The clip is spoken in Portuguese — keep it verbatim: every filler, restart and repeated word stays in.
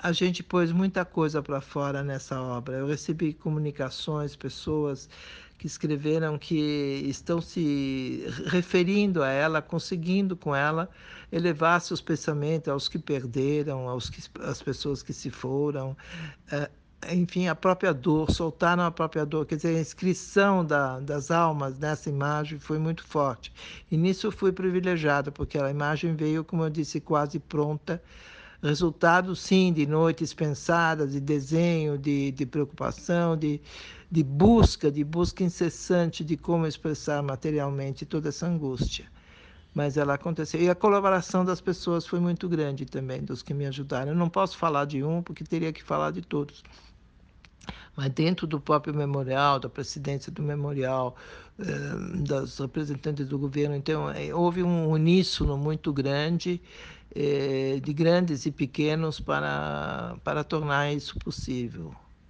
A gente pôs muita coisa para fora nessa obra. Eu recebi comunicações, pessoas que escreveram que estão se re referindo a ela, conseguindo com ela elevar seus pensamentos aos que perderam, aos que às pessoas que se foram, eh, enfim, a própria dor, soltaram a própria dor, quer dizer, a inscrição da das almas nessa imagem foi muito forte. E nisso eu fui privilegiada, porque a imagem veio, como eu disse, quase pronta, resultado sim de noites pensadas, de desenho, de de preocupação, de de busca de busca incessante de como expressar materialmente toda essa angústia. Mas ela aconteceu. E a colaboração das pessoas foi muito grande também, dos que me ajudaram. Eu não posso falar de um, porque teria que falar de todos. Mas dentro do próprio memorial, da presidência do memorial, hã, das representantes do governo, então, eh, houve um uníssono muito grande, eh, de grandes e pequenos para para tornar isso possível.